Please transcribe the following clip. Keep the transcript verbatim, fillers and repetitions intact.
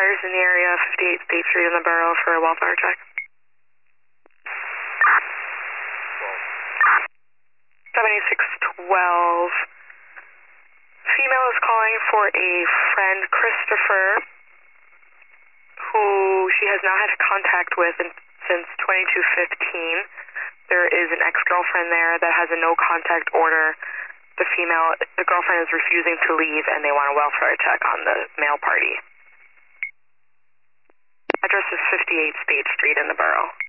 fires in the area, fifty-eight State Street in the borough for a welfare check. seventy-six twelve. Female is calling for a friend, Christopher, who she has not had contact with in, since twenty-two fifteen. There is an ex-girlfriend there that has a no-contact order. The female, the girlfriend is refusing to leave, and they want a welfare check on the male party. Address is fifty-eight State Street in the borough.